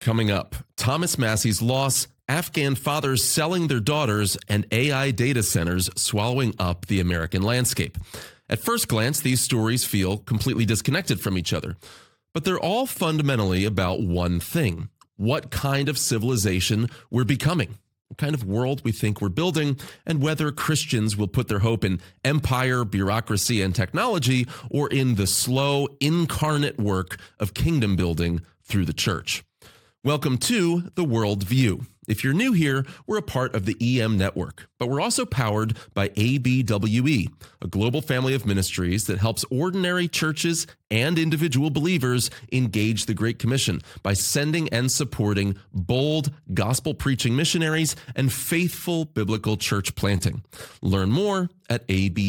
Coming up, Thomas Massie's loss, Afghan fathers selling their daughters, and AI data centers swallowing up the American landscape. At first glance, these stories feel completely disconnected from each other, but they're all fundamentally about one thing: what kind of civilization we're becoming, what kind of world we think we're building, and whether Christians will put their hope in empire, bureaucracy, and technology, or in the slow, incarnate work of kingdom building through the church. Welcome to The World View. If you're new here, we're a part of the EM Network, but we're also powered by ABWE, a global family of ministries that helps ordinary churches and individual believers engage the Great Commission by sending and supporting bold, gospel-preaching missionaries and faithful biblical church planting. Learn more at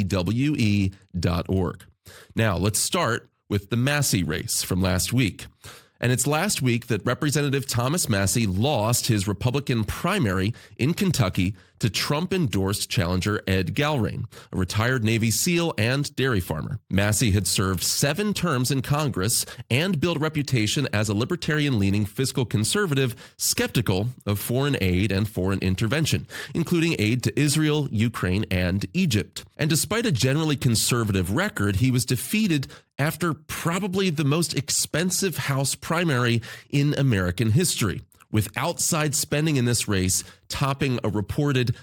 abwe.org. Now, let's start with the Massie race from last week. And it's last week that Representative Thomas Massie lost his Republican primary in Kentucky to Trump-endorsed challenger Ed Gallrein, a retired Navy SEAL and dairy farmer. Massie had served 7 terms in Congress and built a reputation as a libertarian-leaning fiscal conservative skeptical of foreign aid and foreign intervention, including aid to Israel, Ukraine, and Egypt. And despite a generally conservative record, he was defeated after probably the most expensive House primary in American history, with outside spending in this race topping a reported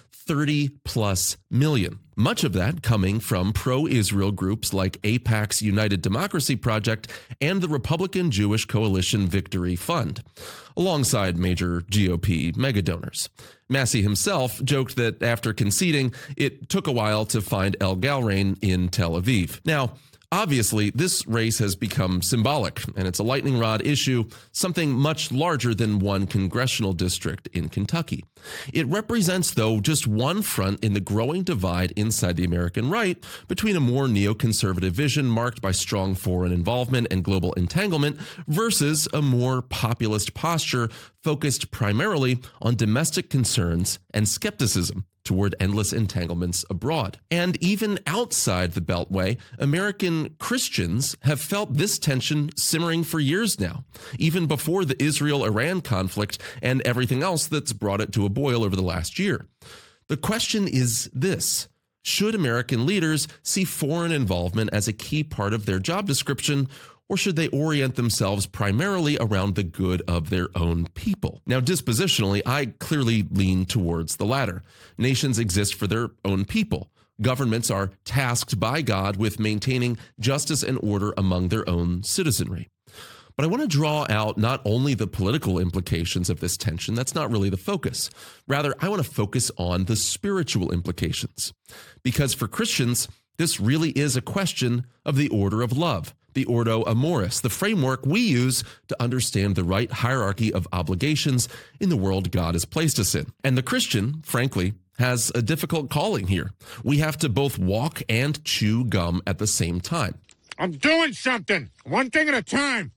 $30+ million. Much of that coming from pro-Israel groups like AIPAC's United Democracy Project and the Republican Jewish Coalition Victory Fund, alongside major GOP megadonors. Massie himself joked that after conceding, it took a while to find El Gallrein in Tel Aviv. Now, obviously, this race has become symbolic, and it's a lightning rod issue, something much larger than one congressional district in Kentucky. It represents, though, just one front in the growing divide inside the American right between a more neoconservative vision marked by strong foreign involvement and global entanglement versus a more populist posture focused primarily on domestic concerns and skepticism toward endless entanglements abroad. And even outside the Beltway, American Christians have felt this tension simmering for years now, even before the Israel-Iran conflict and everything else that's brought it to a boil over the last year. The question is this: should American leaders see foreign involvement as a key part of their job description, or should they orient themselves primarily around the good of their own people? Now, dispositionally, I clearly lean towards the latter. Nations exist for their own people. Governments are tasked by God with maintaining justice and order among their own citizenry. But I want to draw out not only the political implications of this tension, that's not really the focus. Rather, I want to focus on the spiritual implications. Because for Christians, this really is a question of the order of love, the Ordo Amoris, the framework we use to understand the right hierarchy of obligations in the world God has placed us in. And the Christian, frankly, has a difficult calling here. We have to both walk and chew gum at the same time. I'm doing something, one thing at a time.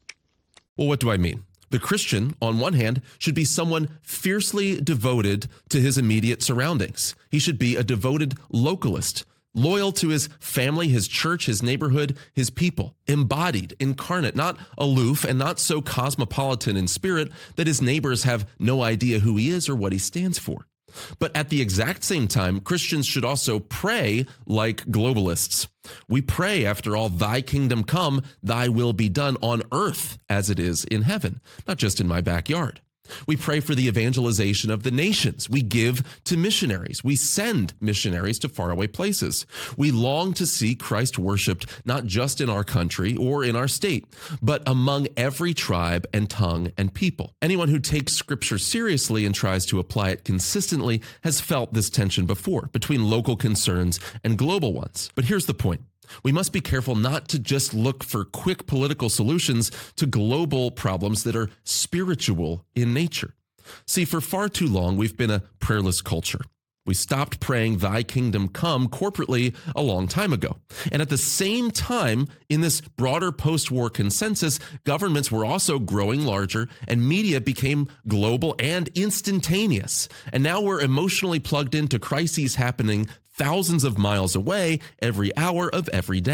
Well, what do I mean? The Christian, on one hand, should be someone fiercely devoted to his immediate surroundings. He should be a devoted localist, loyal to his family, his church, his neighborhood, his people, embodied, incarnate, not aloof and not so cosmopolitan in spirit that his neighbors have no idea who he is or what he stands for. But at the exact same time, Christians should also pray like globalists. We pray, after all, thy kingdom come, thy will be done on earth as it is in heaven, not just in my backyard. We pray for the evangelization of the nations. We give to missionaries. We send missionaries to faraway places. We long to see Christ worshiped not just in our country or in our state, but among every tribe and tongue and people. Anyone who takes Scripture seriously and tries to apply it consistently has felt this tension before between local concerns and global ones. But here's the point. We must be careful not to just look for quick political solutions to global problems that are spiritual in nature. See, for far too long, we've been a prayerless culture. We stopped praying thy kingdom come corporately a long time ago. And at the same time, in this broader post-war consensus, governments were also growing larger and media became global and instantaneous. And now we're emotionally plugged into crises happening thousands of miles away every hour of every day.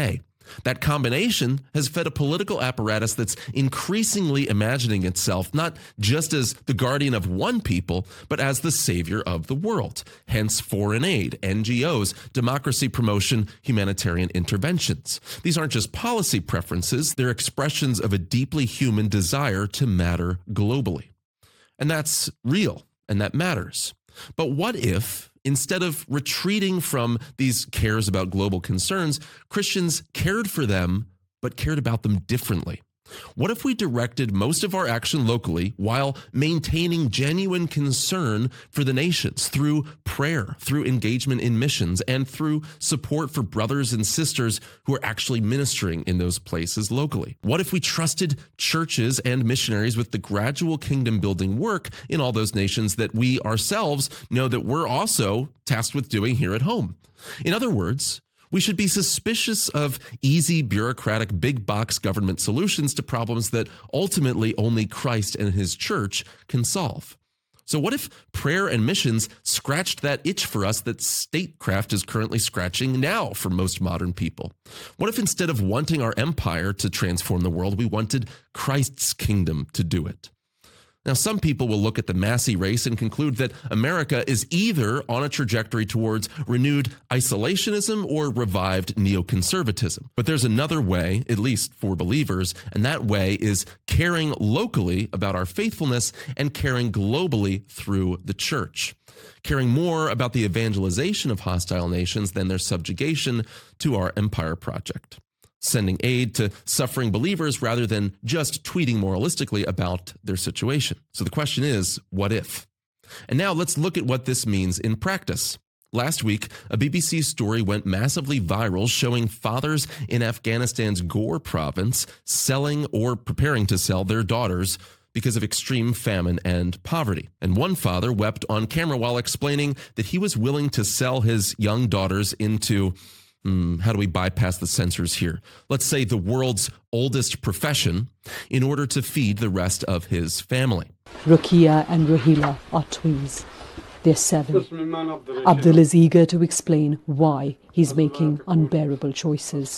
That combination has fed a political apparatus that's increasingly imagining itself not just as the guardian of one people, but as the savior of the world. Hence foreign aid, NGOs, democracy promotion, humanitarian interventions. These aren't just policy preferences, they're expressions of a deeply human desire to matter globally. And that's real, and that matters. But what if, instead of retreating from these cares about global concerns, Christians cared for them, but cared about them differently? What if we directed most of our action locally while maintaining genuine concern for the nations through prayer, through engagement in missions, and through support for brothers and sisters who are actually ministering in those places locally? What if we trusted churches and missionaries with the gradual kingdom building work in all those nations that we ourselves know that we're also tasked with doing here at home? In other words, we should be suspicious of easy, bureaucratic, big box government solutions to problems that ultimately only Christ and his church can solve. So what if prayer and missions scratched that itch for us that statecraft is currently scratching now for most modern people? What if instead of wanting our empire to transform the world, we wanted Christ's kingdom to do it? Now, some people will look at the Massey race and conclude that America is either on a trajectory towards renewed isolationism or revived neoconservatism. But there's another way, at least for believers, and that way is caring locally about our faithfulness and caring globally through the church. Caring more about the evangelization of hostile nations than their subjugation to our empire project. Sending aid to suffering believers rather than just tweeting moralistically about their situation. So the question is, what if? And now let's look at what this means in practice. Last week, a BBC story went massively viral showing fathers in Afghanistan's Ghor province selling or preparing to sell their daughters because of extreme famine and poverty. And one father wept on camera while explaining that he was willing to sell his young daughters into how do we bypass the censors here? Let's say the world's oldest profession in order to feed the rest of his family. Rukia and Rahila are twins. They're 7. Abdul is eager to explain why he's making unbearable choices.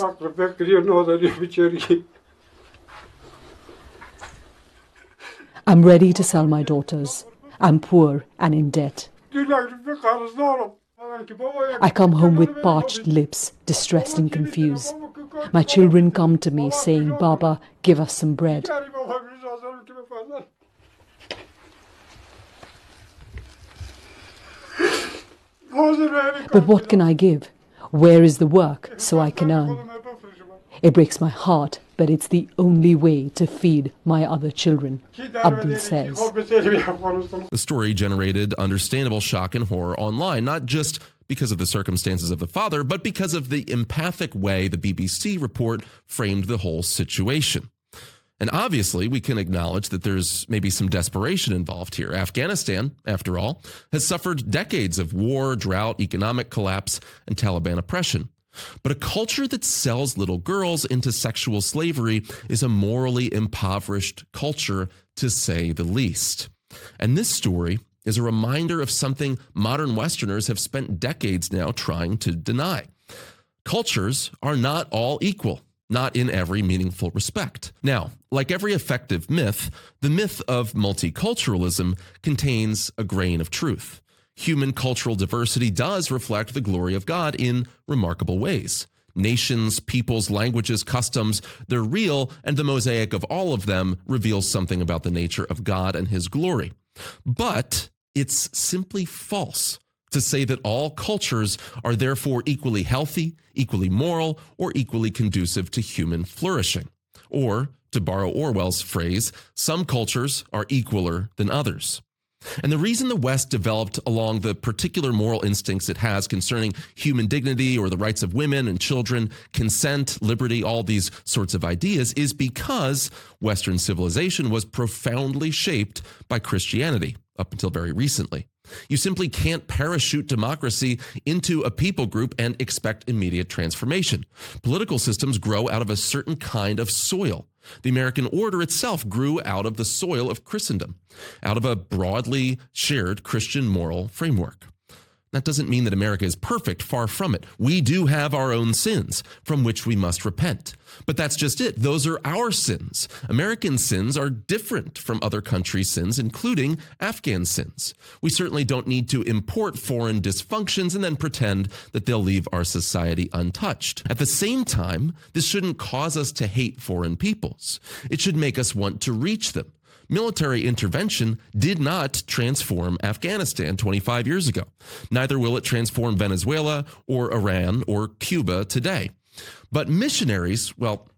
I'm ready to sell my daughters. I'm poor and in debt. I come home with parched lips, distressed and confused. My children come to me saying, "Baba, give us some bread." But what can I give? Where is the work so I can earn? It breaks my heart, but it's the only way to feed my other children, Abdul says. The story generated understandable shock and horror online, not just because of the circumstances of the father, but because of the empathic way the BBC report framed the whole situation. And obviously, we can acknowledge that there's maybe some desperation involved here. Afghanistan, after all, has suffered decades of war, drought, economic collapse, and Taliban oppression. But a culture that sells little girls into sexual slavery is a morally impoverished culture, to say the least. And this story is a reminder of something modern Westerners have spent decades now trying to deny. Cultures are not all equal, not in every meaningful respect. Now, like every effective myth, the myth of multiculturalism contains a grain of truth. Human cultural diversity does reflect the glory of God in remarkable ways. Nations, peoples, languages, customs, they're real, and the mosaic of all of them reveals something about the nature of God and his glory. But it's simply false to say that all cultures are therefore equally healthy, equally moral, or equally conducive to human flourishing. Or, to borrow Orwell's phrase, some cultures are equaler than others. And the reason the West developed along the particular moral instincts it has concerning human dignity or the rights of women and children, consent, liberty, all these sorts of ideas is because Western civilization was profoundly shaped by Christianity up until very recently. You simply can't parachute democracy into a people group and expect immediate transformation. Political systems grow out of a certain kind of soil. The American order itself grew out of the soil of Christendom, out of a broadly shared Christian moral framework. That doesn't mean that America is perfect, far from it. We do have our own sins from which we must repent. But that's just it. Those are our sins. American sins are different from other countries' sins, including Afghan sins. We certainly don't need to import foreign dysfunctions and then pretend that they'll leave our society untouched. At the same time, this shouldn't cause us to hate foreign peoples. It should make us want to reach them. Military intervention did not transform Afghanistan 25 years ago. Neither will it transform Venezuela or Iran or Cuba today. But missionaries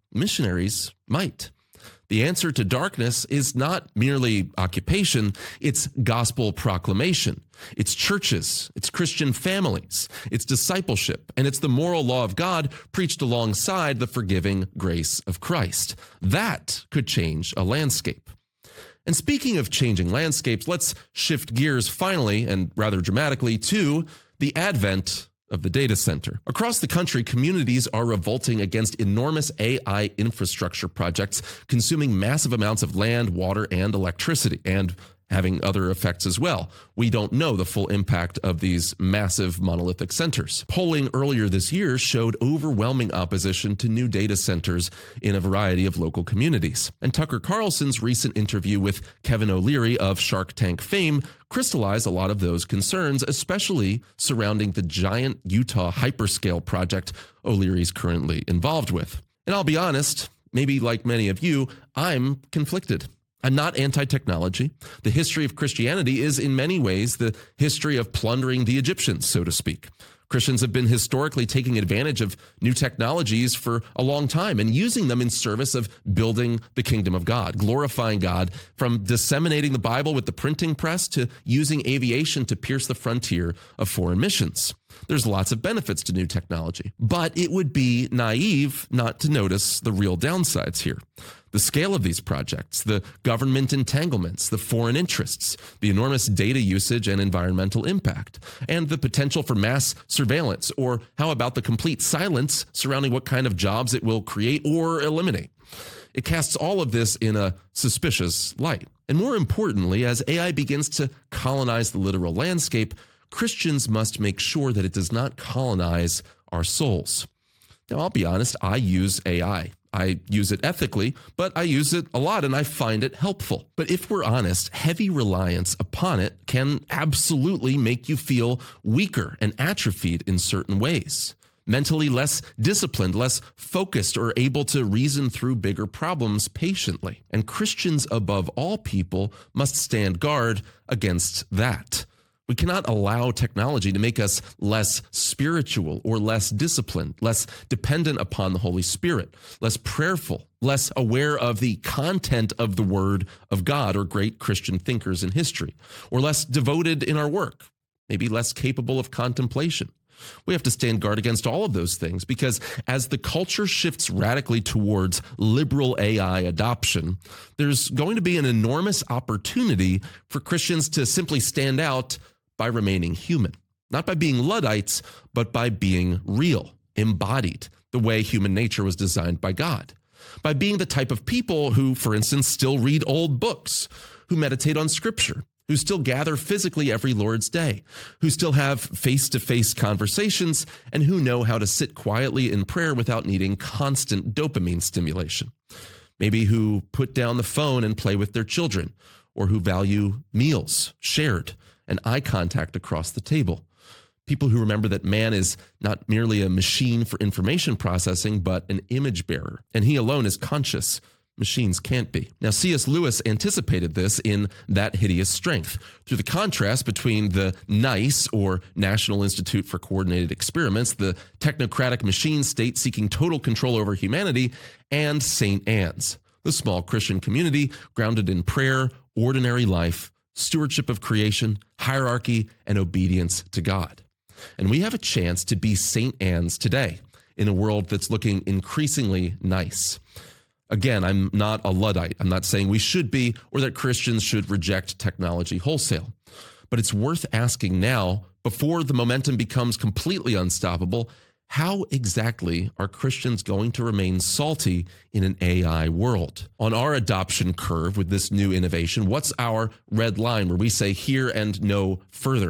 might. The answer to darkness is not merely occupation, it's gospel proclamation. It's churches, it's Christian families, it's discipleship, and it's the moral law of God preached alongside the forgiving grace of Christ. That could change a landscape. And speaking of changing landscapes, let's shift gears finally, and rather dramatically, to the advent of the data center. Across the country, communities are revolting against enormous AI infrastructure projects consuming massive amounts of land, water, and electricity, and having other effects as well. We don't know the full impact of these massive monolithic centers. Polling earlier this year showed overwhelming opposition to new data centers in a variety of local communities. And Tucker Carlson's recent interview with Kevin O'Leary of Shark Tank fame crystallized a lot of those concerns, especially surrounding the giant Utah hyperscale project O'Leary's currently involved with. And I'll be honest, maybe like many of you, I'm conflicted. I'm not anti-technology. The history of Christianity is in many ways the history of plundering the Egyptians, so to speak. Christians have been historically taking advantage of new technologies for a long time and using them in service of building the kingdom of God, glorifying God, from disseminating the Bible with the printing press to using aviation to pierce the frontier of foreign missions. There's lots of benefits to new technology, but it would be naive not to notice the real downsides here. The scale of these projects, the government entanglements, the foreign interests, the enormous data usage and environmental impact, and the potential for mass surveillance, or how about the complete silence surrounding what kind of jobs it will create or eliminate. It casts all of this in a suspicious light. And more importantly, as AI begins to colonize the literal landscape, Christians must make sure that it does not colonize our souls. Now, I'll be honest, I use AI. I use it ethically, but I use it a lot and I find it helpful. But if we're honest, heavy reliance upon it can absolutely make you feel weaker and atrophied in certain ways. Mentally less disciplined, less focused, or able to reason through bigger problems patiently. And Christians, above all people, must stand guard against that. We cannot allow technology to make us less spiritual or less disciplined, less dependent upon the Holy Spirit, less prayerful, less aware of the content of the Word of God or great Christian thinkers in history, or less devoted in our work, maybe less capable of contemplation. We have to stand guard against all of those things because as the culture shifts radically towards liberal AI adoption, there's going to be an enormous opportunity for Christians to simply stand out by remaining human, not by being Luddites, but by being real, embodied, the way human nature was designed by God, by being the type of people who, for instance, still read old books, who meditate on Scripture, who still gather physically every Lord's Day, who still have face-to-face conversations, and who know how to sit quietly in prayer without needing constant dopamine stimulation. Maybe who put down the phone and play with their children, or who value meals shared and eye contact across the table. People who remember that man is not merely a machine for information processing, but an image bearer, and he alone is conscious. Machines can't be. Now, C.S. Lewis anticipated this in That Hideous Strength, through the contrast between the NICE, or National Institute for Coordinated Experiments, the technocratic machine state seeking total control over humanity, and St. Anne's, the small Christian community grounded in prayer, ordinary life, stewardship of creation, hierarchy, and obedience to God. And we have a chance to be St. Anne's today in a world that's looking increasingly nice. Again, I'm not a Luddite. I'm not saying we should be or that Christians should reject technology wholesale. But it's worth asking now, before the momentum becomes completely unstoppable, how exactly are Christians going to remain salty in an AI world? On our adoption curve with this new innovation, what's our red line where we say here and no further?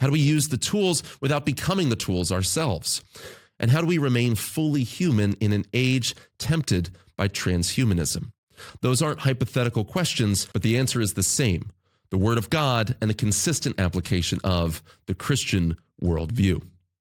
How do we use the tools without becoming the tools ourselves? And how do we remain fully human in an age tempted by transhumanism? Those aren't hypothetical questions, but the answer is the same: the Word of God and the consistent application of the Christian worldview.